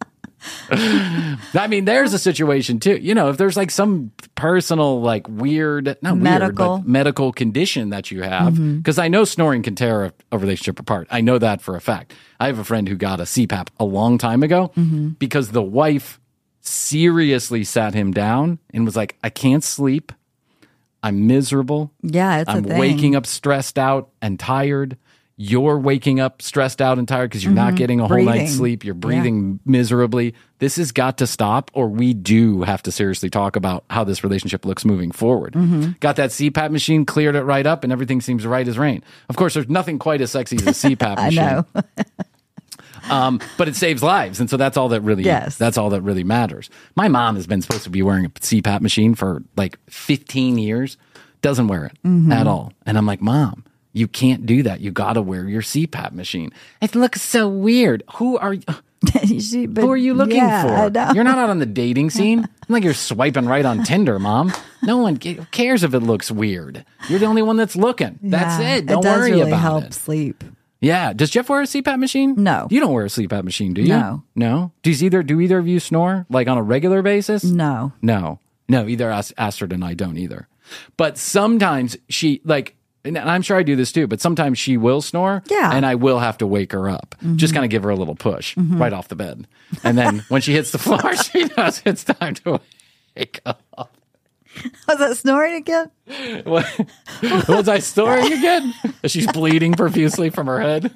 I mean, there's a situation too. You know, if there's like some personal, like weird, not Medical. weird, but medical condition that you have, because I know snoring can tear a, a relationship apart. I know that for a fact. I have a friend who got a C PAP a long time ago because the wife seriously sat him down and was like, I can't sleep. I'm miserable. Yeah, it's a I'm thing. waking up stressed out and tired. You're waking up stressed out and tired because you're not getting a whole night's Breathing. sleep. You're breathing miserably. This has got to stop, or we do have to seriously talk about how this relationship looks moving forward. Got that C PAP machine, cleared it right up, and everything seems right as rain. Of course, there's nothing quite as sexy as a C PAP I machine. know. Um, but it saves lives, and so that's all that really Yes. that's all that really matters. My mom has been supposed to be wearing a C PAP machine for like fifteen years, doesn't wear it Mm-hmm. at all, and I'm like, Mom, you can't do that. You got to wear your C PAP machine. It looks so weird. Who are you? She- but Who are you looking yeah, I for? know. You're not out on the dating scene. Not like you're swiping right on Tinder, Mom. No one ca- cares if it looks weird. You're the only one that's looking. That's Yeah, it. Don't it does worry really about help it. sleep. Yeah. Does Jeff wear a C PAP machine? No. You don't wear a C PAP machine, do you? No. No. Does either do either of you snore like on a regular basis? No. No. No. Either As- Astrid and I don't either. But sometimes she like, and I'm sure I do this too. But sometimes she will snore. Yeah. And I will have to wake her up. Just kind of give her a little push right off the bed, and then when she hits the floor, she knows it's time to wake up. Was that snoring again? What, was I snoring again? She's bleeding profusely from her head.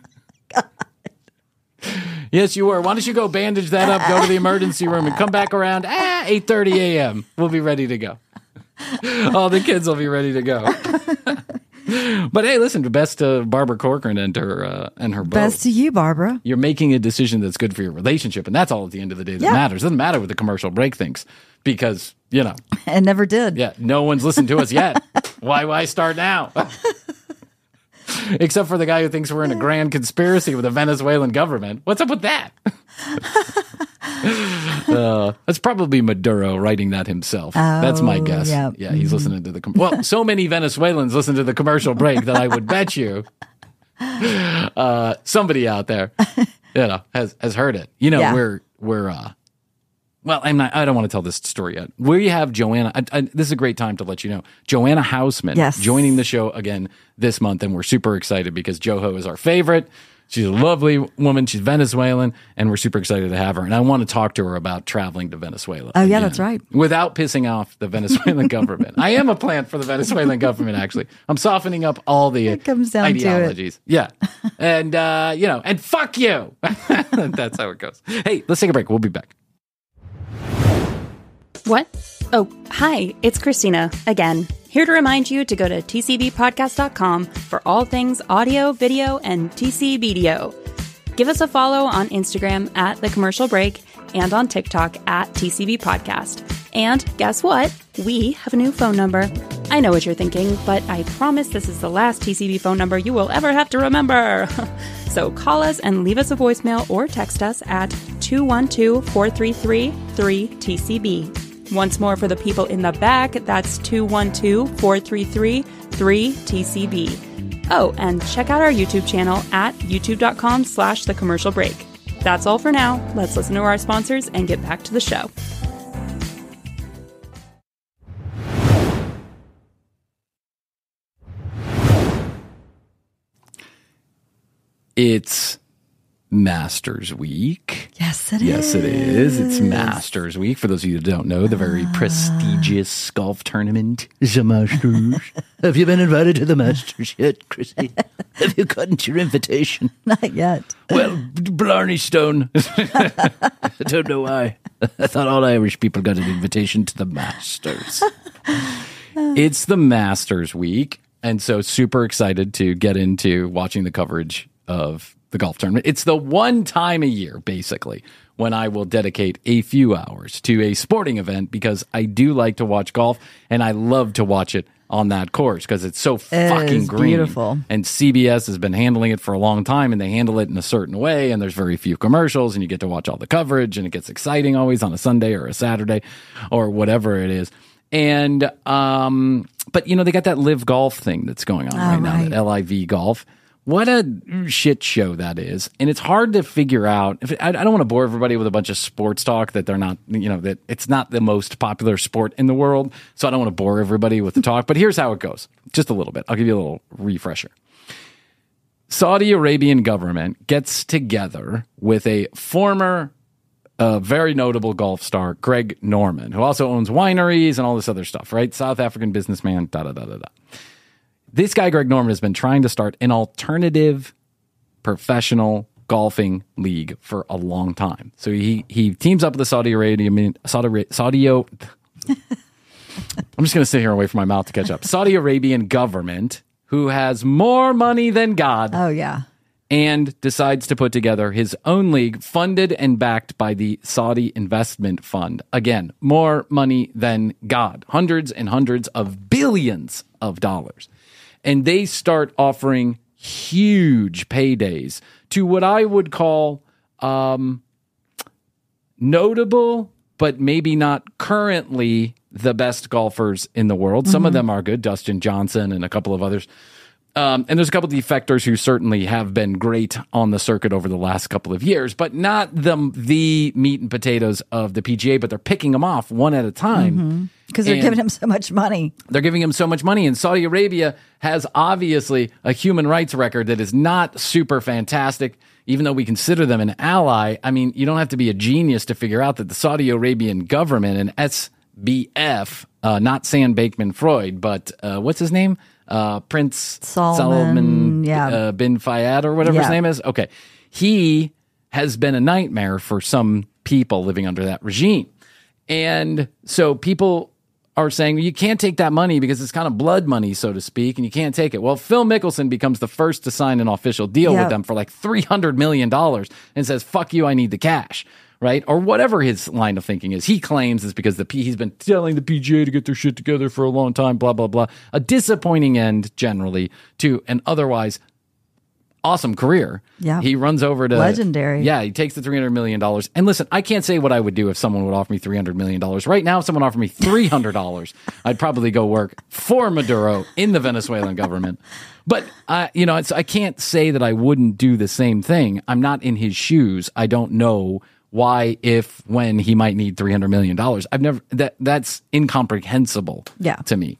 Yes, you were. Why don't you go bandage that up, go to the emergency room, and come back around ah, eight thirty a.m. We'll be ready to go. All the kids will be ready to go. But hey, listen, best to Barbara Corcoran and her uh, and her boat. Best to you, Barbara. You're making a decision that's good for your relationship, and that's all at the end of the day that Yeah. matters. It doesn't matter what the commercial break thinks because, you know, And never did. yeah, no one's listened to us yet. Why why start now? Except for the guy who thinks we're in a grand conspiracy with the Venezuelan government. What's up with that? uh, that's probably Maduro writing that himself. That's my Oh, guess. yeah. Yeah, he's listening to the... Com- well, so many Venezuelans listen to the commercial break that I would bet you uh, somebody out there, you know, has, has heard it. You know, Yeah. we're... we're uh, well, I'm not. I don't want to tell this story yet. We have Joanna. I, I, this is a great time to let you know. Joanna Hausman Yes. joining the show again this month, and we're super excited because Joho is our favorite. She's a lovely woman. She's Venezuelan, and we're super excited to have her. And I want to talk to her about traveling to Venezuela. Oh, yeah, again, that's right. Without pissing off the Venezuelan government. I am a plant for the Venezuelan government, actually. I'm softening up all the It comes down to it. ideologies. Yeah. And, uh, you know, and fuck you. That's how it goes. Hey, let's take a break. We'll be back. What? Oh, hi, it's Christina again. Here to remind you to go to t c b podcast dot com for all things audio, video, and T C B D O. Give us a follow on Instagram at The Commercial Break and on TikTok at T C B Podcast. And guess what? We have a new phone number. I know what you're thinking, but I promise this is the last T C B phone number you will ever have to remember. So call us and leave us a voicemail or text us at two one two, four three three, three T C B. Once more for the people in the back, that's two one two, four three three, three T C B. Oh, and check out our YouTube channel at youtube.com slash the commercial break. That's all for now. Let's listen to our sponsors and get back to the show. It's Masters Week. Yes, it Yes, is. it is. It's Masters Week. For those of you who don't know, the very Ah. prestigious golf tournament, the Masters. Have you been invited to the Masters yet, Chrissy? Have you gotten your invitation? Not yet. Well, Blarney Stone. I don't know why. I thought all Irish people got an invitation to the Masters. It's the Masters week, and so super excited to get into watching the coverage of the golf tournament. It's the one time a year, basically, when I will dedicate a few hours to a sporting event because I do like to watch golf, and I love to watch it on that course because it's so It fucking is green. beautiful. And C B S has been handling it for a long time, and they handle it in a certain way, and there's very few commercials, and you get to watch all the coverage, and it gets exciting always on a Sunday or a Saturday or whatever it is. And, um, but, you know, they got that Live Golf thing that's going on Oh, right now, right. that L I V Golf. What a shit show that is. And it's hard to figure out. If, I, I don't want to bore everybody with a bunch of sports talk that they're not, you know, that it's not the most popular sport in the world. So I don't want to bore everybody with the talk. But here's how it goes. Just a little bit. I'll give you a little refresher. Saudi Arabian government gets together with a former, uh, very notable golf star, Greg Norman, who also owns wineries and all this other stuff, right? South African businessman, da da da da da. This guy, Greg Norman, has been trying to start an alternative professional golfing league for a long time. So he he teams up with the Saudi Arabian Saudi Saudi. I'm just going to sit here and wait for my mouth to catch up. Saudi Arabian government, who has more money than God, Oh, yeah. and decides to put together his own league, funded and backed by the Saudi Investment Fund. Again, more money than God, hundreds and hundreds of billions of dollars. And they start offering huge paydays to what I would call um, notable, but maybe not currently the best golfers in the world. Some of them are good, Dustin Johnson and a couple of others. Um, and there's a couple of defectors who certainly have been great on the circuit over the last couple of years, but not the, the meat and potatoes of the P G A, but they're picking them off one at a time. Because they're And- giving him so much money. They're giving him so much money. And Saudi Arabia has obviously a human rights record that is not super fantastic, even though we consider them an ally. I mean, you don't have to be a genius to figure out that the Saudi Arabian government and S B F, uh, not Sam Bankman-Fried, but uh, what's his name? Uh, Prince Salman, yeah. uh, bin Fayed or whatever his Yeah. name is. Okay. He has been a nightmare for some people living under that regime. And so people are saying you can't take that money because it's kind of blood money, so to speak, and you can't take it. Well, Phil Mickelson becomes the first to sign an official deal Yep. with them for like three hundred million dollars and says, fuck you, I need the cash, right? Or whatever his line of thinking is. He claims it's because the P, he's been telling the P G A to get their shit together for a long time, blah, blah, blah. A disappointing end, generally, to an otherwise awesome career. Yeah. He runs over to... Legendary. Yeah, he takes the three hundred million dollars. And listen, I can't say what I would do if someone would offer me three hundred million dollars. Right now, if someone offered me three hundred dollars, I'd probably go work for Maduro in the Venezuelan government. But, uh, you know, it's, I can't say that I wouldn't do the same thing. I'm not in his shoes. I don't know why, if, when he might need three hundred million dollars. I've never... that That's incomprehensible Yeah. to me.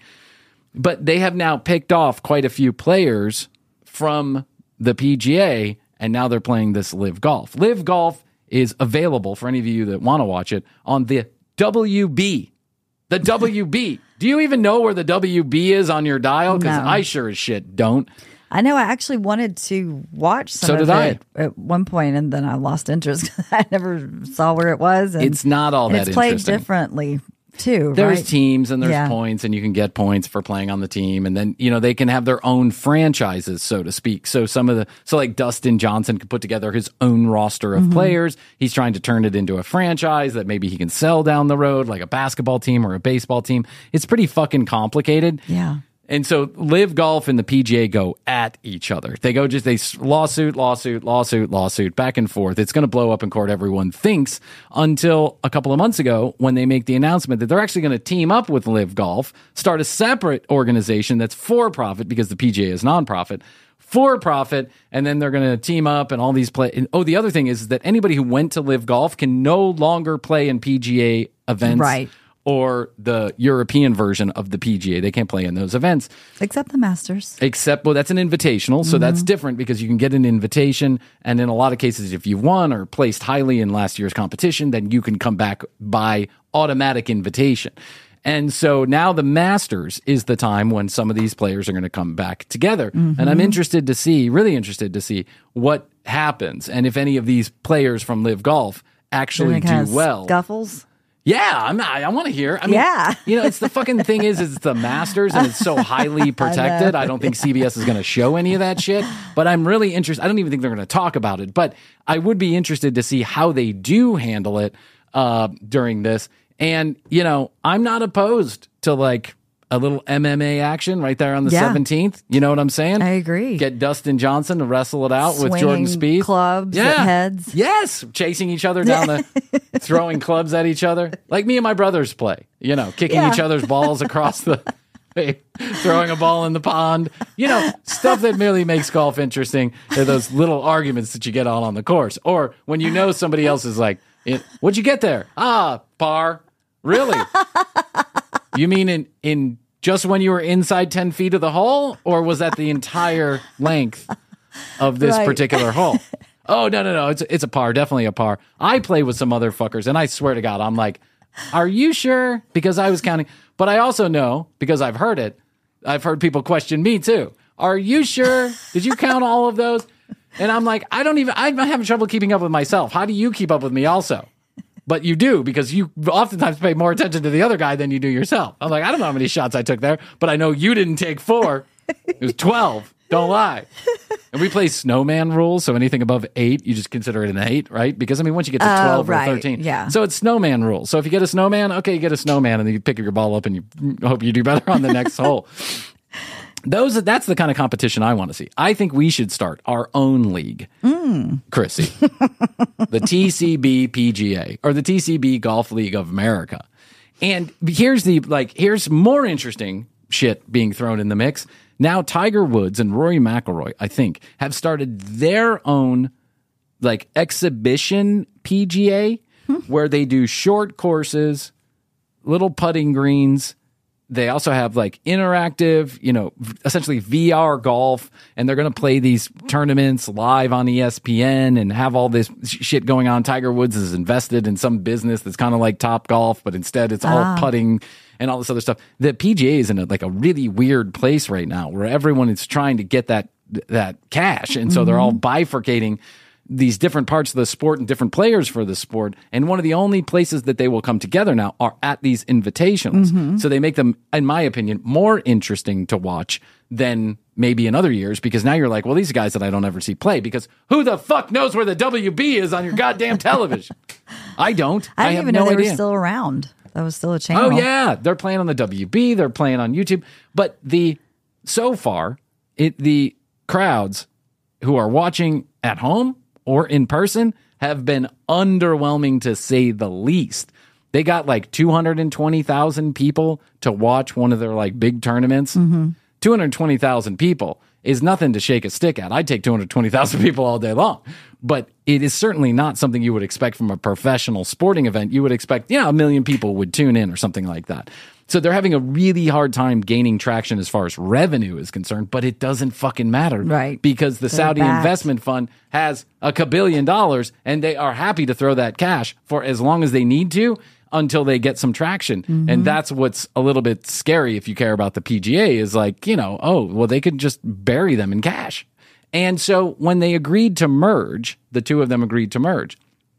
But they have now picked off quite a few players from the P G A, and now they're playing this Live Golf. Live Golf is available for any of you that want to watch it on the W B. The W B. Do you even know where the W B is on your dial? Because No. I sure as shit don't. I know I actually wanted to watch some So of did I. it at one point, and then I lost interest because I never saw where it was. And, It's not all and that it's played interesting. differently, too, There's right? teams and there's Yeah. points, and you can get points for playing on the team. And then, you know, they can have their own franchises, so to speak. So some of the, so like Dustin Johnson can put together his own roster of Mm-hmm. players. He's trying to turn it into a franchise that maybe he can sell down the road, like a basketball team or a baseball team. It's pretty fucking complicated. Yeah. And so Live Golf and the P G A go at each other. They go just, they s- lawsuit, lawsuit, lawsuit, lawsuit, back and forth. It's going to blow up in court, everyone thinks, until a couple of months ago when they make the announcement that they're actually going to team up with Live Golf, start a separate organization that's for profit because the P G A is nonprofit, for profit, and then they're going to team up and all these play. And, oh, the other thing is that anybody who went to Live Golf can no longer play in P G A events. Right. Or the European version of the P G A. They can't play in those events. Except the Masters. Except, well, that's an invitational, so that's different because you can get an invitation. And in a lot of cases, if you won or placed highly in last year's competition, then you can come back by automatic invitation. And so now the Masters is the time when some of these players are going to come back together. And I'm interested to see, really interested to see what happens and if any of these players from Live Golf actually They're gonna do have well. Scuffles. Yeah, I'm not, I want to hear. I mean, Yeah. you know, it's the fucking thing is, is it's the Masters and it's so highly protected. I, I don't think C B S is going to show any of that shit, but I'm really interested. I don't even think they're going to talk about it, but I would be interested to see how they do handle it uh, during this. And, you know, I'm not opposed to like a little M M A action right there on the Yeah. seventeenth. You know what I'm saying? I agree. Get Dustin Johnson to wrestle it out with Swinging Jordan Spieth. clubs at heads. Yes. Chasing each other down the, throwing clubs at each other. Like me and my brothers play, you know, kicking Yeah. each other's balls across the, throwing a ball in the pond. You know, stuff that merely makes golf interesting are those little arguments that you get on on the course. Or when you know somebody else is like, what'd you get there? Ah, par. Really? You mean in, in just when you were inside ten feet of the hole, or was that the entire length of this Right. particular hole? Oh, no, no, no. It's, it's a par. Definitely a par. I play with some motherfuckers, and I swear to God, I'm like, are you sure? Because I was counting. But I also know, because I've heard it, I've heard people question me too. Are you sure? Did you count all of those? And I'm like, I don't even, I'm having trouble keeping up with myself. How do you keep up with me also? But you do, because you oftentimes pay more attention to the other guy than you do yourself. I'm like, I don't know how many shots I took there, but I know you didn't take four. It was twelve. Don't lie. And we play snowman rules, so anything above eight, you just consider it an eight, right? Because, I mean, once you get to Oh, twelve right. or thirteen. Yeah. So it's snowman rules. So if you get a snowman, okay, you get a snowman, and then you pick your ball up and you hope you do better on the next hole. Those that's the kind of competition I want to see. I think we should start our own league, mm. Chrissy, the T C B P G A, or the T C B Golf League of America. And here's the like here's more interesting shit being thrown in the mix. Now Tiger Woods and Rory McIlroy, I think, have started their own like exhibition P G A hmm. where they do short courses, little putting greens. They also have like interactive, you know, essentially V R golf, and they're going to play these tournaments live on E S P N and have all this shit going on. Tiger Woods is invested in some business that's kind of like Top Golf, but instead it's all ah. putting and all this other stuff. The P G A is in a, like a really weird place right now where everyone is trying to get that that cash, and so mm-hmm. they're all bifurcating these different parts of the sport and different players for the sport. And one of the only places that they will come together now are at these invitationals. Mm-hmm. So they make them, in my opinion, more interesting to watch than maybe in other years, because now you're like, well, these guys that I don't ever see play, because who the fuck knows where the W B is on your goddamn television? I don't. I didn't I have even no know they idea. were still around. That was still a channel. Oh, yeah. They're playing on the W B. They're playing on YouTube. But the so far, it the crowds who are watching at home or in person have been underwhelming, to say the least. They got like two hundred twenty thousand people to watch one of their like big tournaments. Mm-hmm. two hundred twenty thousand people is nothing to shake a stick at. I'd take two hundred twenty thousand people all day long. But it is certainly not something you would expect from a professional sporting event. You would expect, you know, a million people would tune in or something like that. So they're having a really hard time gaining traction as far as revenue is concerned, but it doesn't fucking matter. Right. Because the They're Saudi backed. investment fund has a kabillion dollars, and they are happy to throw that cash for as long as they need to until they get some traction. Mm-hmm. And that's what's a little bit scary if you care about the P G A, is like, you know, oh, well, they could just bury them in cash. And so when they agreed to merge, the two of them agreed to merge,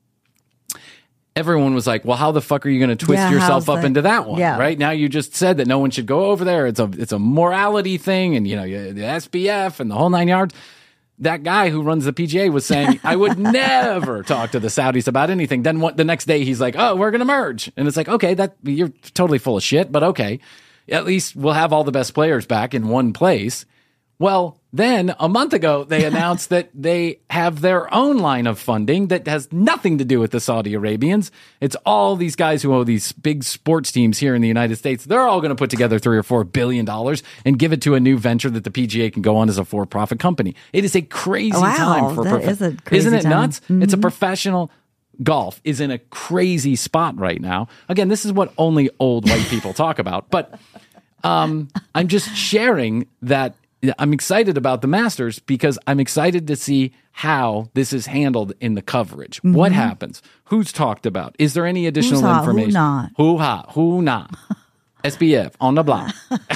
everyone was like, well, how the fuck are you going to twist Yeah, yourself how's up the- into that one? yeah. Right now, you just said that no one should go over there. It's a it's a morality thing, and you know the S B F and the whole nine yards. That guy who runs the P G A was saying, I would never talk to the Saudis about anything. Then what, the next day he's like, oh, we're going to merge. And it's like, okay, that you're totally full of shit, but okay. At least we'll have all the best players back in one place. Well, then a month ago, they announced that they have their own line of funding that has nothing to do with the Saudi Arabians. It's all these guys who own these big sports teams here in the United States. They're all going to put together three or four billion dollars and give it to a new venture that the P G A can go on as a for-profit company. It is a crazy Wow, time for that prof- is a crazy Isn't it time. nuts? Mm-hmm. It's a professional. Golf is in a crazy spot right now. Again, this is what only old white people talk about. But um, I'm just sharing that I'm excited about the Masters because I'm excited to see how this is handled in the coverage. Mm-hmm. What happens? Who's talked about? Is there any additional Who's hot, information? who not? Who hot? Who not? S B F on the block.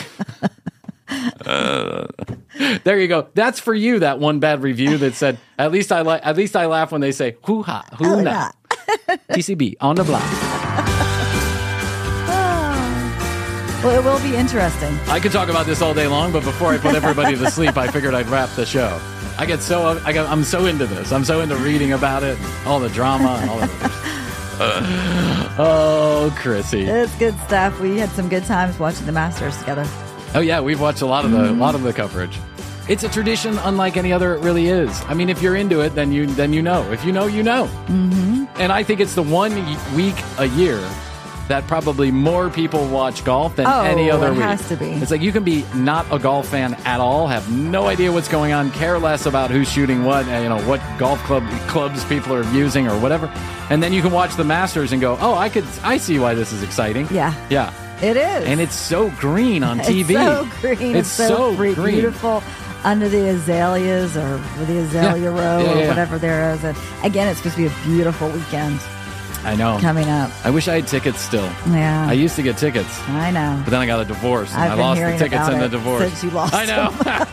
uh, there you go. That's for you. That one bad review that said, "At least I like. At least I laugh when they say who hot, who Who not." T C B on the block. Well, it will be interesting. I could talk about this all day long, but before I put everybody to sleep, I figured I'd wrap the show. I get so I get, I'm so into this. I'm so into reading about it, all the drama and all that. Uh, oh, Chrissy. It's good stuff. We had some good times watching the Masters together. Oh yeah, we've watched a lot of the mm-hmm. lot of the coverage. It's a tradition unlike any other. It really is. I mean, if you're into it, then you then you know. If you know, you know. Mm-hmm. And I think it's the one week a year that probably more people watch golf than oh, any other it week. Has to be. It's like you can be not a golf fan at all, have no idea what's going on, care less about who's shooting what, you know, what golf club clubs people are using or whatever, and then you can watch the Masters and go, oh, I could, I see why this is exciting. Yeah, yeah, it is, and it's so green on T V. It's so green. It's, it's so, so green. green. Beautiful. Under the azaleas or the azalea yeah. row yeah, yeah, or yeah. whatever there is. And again, it's supposed to be a beautiful weekend. I know. Coming up. I wish I had tickets still. Yeah. I used to get tickets. I know. But then I got a divorce and I've I been lost the hearing tickets about in the it divorce. since you lost I know.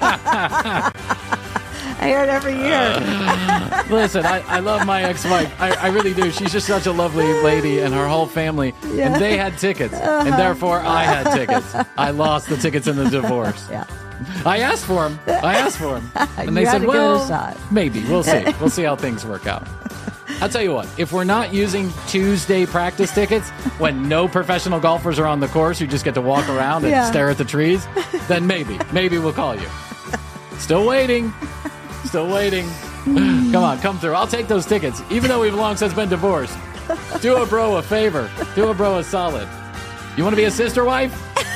I hear it every year. Uh, listen, I, I love my ex-wife. I, I really do. She's just such a lovely lady, and her whole family. Yeah. And they had tickets, Uh-huh. and therefore I had tickets. I lost the tickets in the divorce. Yeah. I asked for them. I asked for them. And You they had said, to give it a well, shot." maybe. We'll see. We'll see how things work out. I'll tell you what, if we're not using Tuesday practice tickets when no professional golfers are on the course who just get to walk around and Yeah. stare at the trees, then maybe, maybe we'll call you. Still waiting. Still waiting. Come on, come through. I'll take those tickets, even though we've long since been divorced. Do a bro a favor. Do a bro a solid. You want to be a sister wife?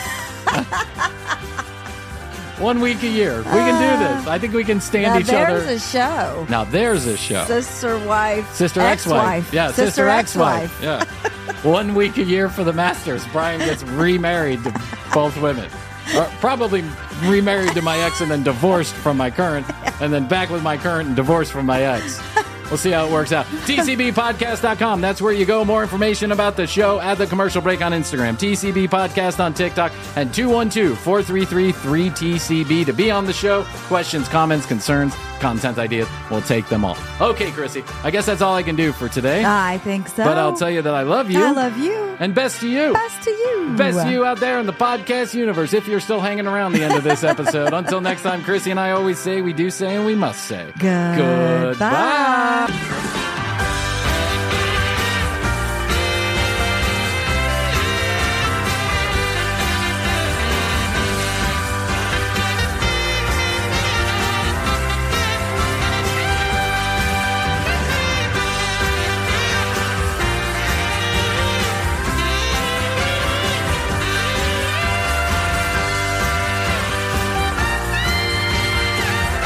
One week a year. We can do this. I think we can stand Now each there's other. a show. Now there's a show. Sister wife. Sister ex-wife. ex-wife. Yeah, sister, sister ex-wife. ex-wife. Yeah. One week a year for the Masters. Brian gets remarried to both women. Or probably remarried to my ex and then divorced from my current, and then back with my current and divorced from my ex. We'll see how it works out. T C B podcast dot com. That's where you go. More information about the show at The Commercial Break on Instagram. T C B Podcast on TikTok. And two one two, four three three, three T C B to be on the show. Questions, comments, concerns, content ideas. We'll take them all. Okay, Chrissy. I guess that's all I can do for today. I think so. But I'll tell you that I love you. I love you. And best to you. Best to you. Best to you out there in the podcast universe, if you're still hanging around the end of this episode. Until next time, Chrissy and I always say, we do say, and we must say. Goodbye. Goodbye.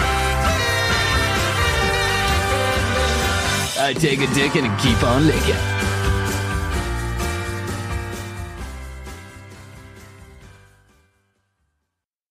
I take a dick and keep on licking.